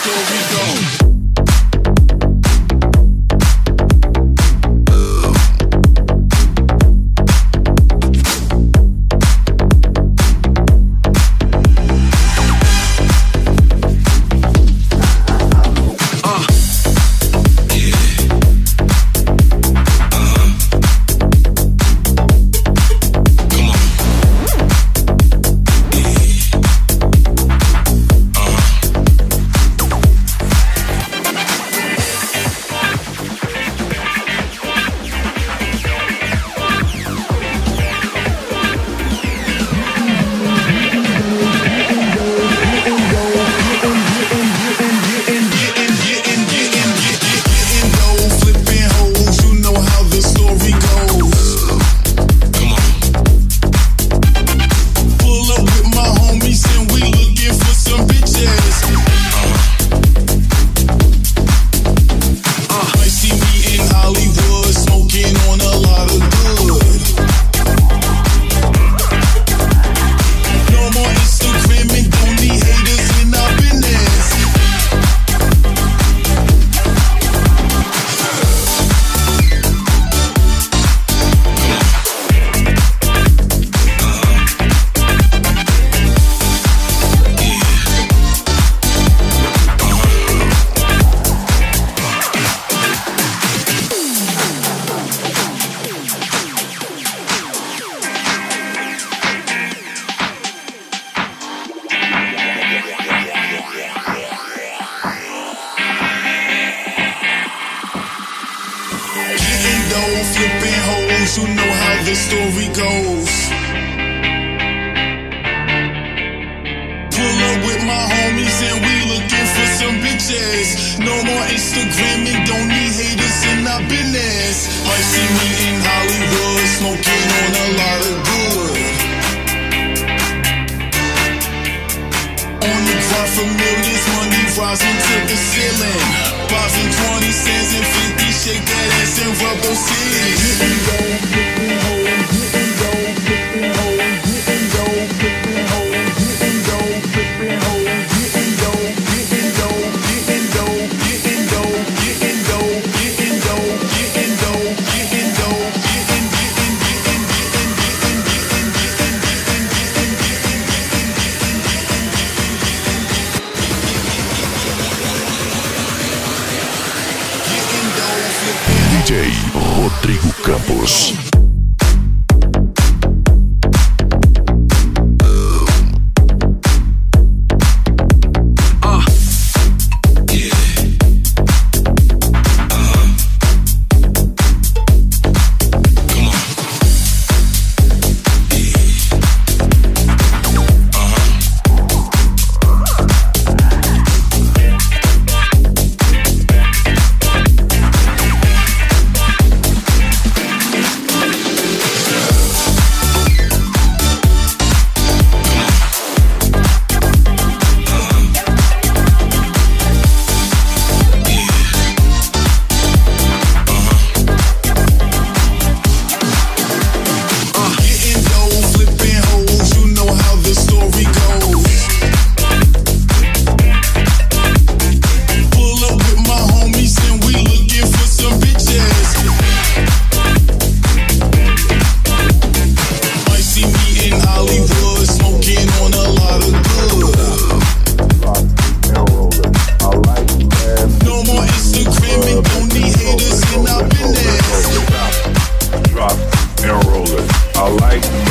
story goes. Flipping hoes, you know how the story goes. Pull up with my homies and we looking for some bitches. No more Instagramming, don't need haters in our business. Might see me in Hollywood, smoking on a lot of good. On the grind for millions, money rising to the ceiling. Bobs and 20 cents and 50, shake that ass and rub those titties. Getting dough, flipping hoes, getting dough, flipping hoes, getting dough, flipping hoes, getting dough, flipping hoes, getting dough, getting dough, getting dough, getting dough, getting dough, getting dough, getting dough, getting dough, DJ Rodrigo Campos. Drop and roll it. I like